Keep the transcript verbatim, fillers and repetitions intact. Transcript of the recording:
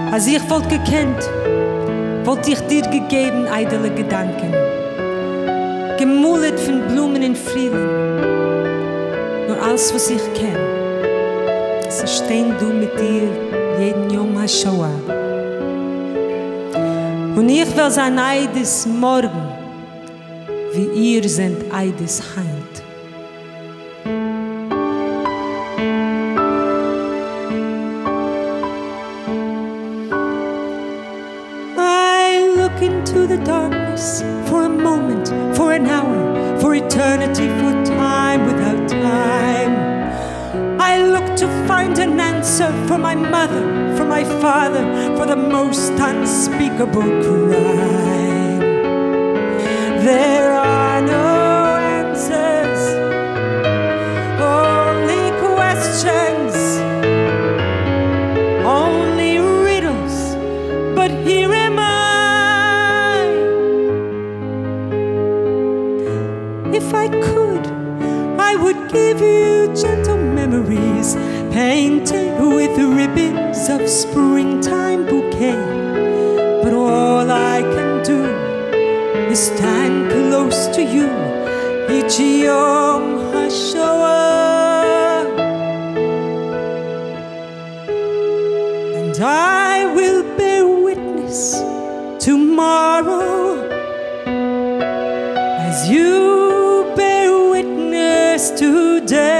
Als ich wollt gekannt, wollt ich dir gegeben eidele Gedanken, gemulet von Blumen in Frühling. Nur alles, was ich kenn, so stehen du mit dir jeden Yom HaShoah. Und ich will sein Eides morgen, wie ihr seid Eides heint. Into the darkness for a moment, for an hour, for eternity, for time without time. I look to find an answer for my mother, for my father, for the most unspeakable crime. There are no answers, only questions, only riddles, but here am I. If I could, I would give you gentle memories, painted with ribbons of springtime bouquet. But all I can do is stand close to you each Yom HaShoah, and I will bear witness tomorrow as you today.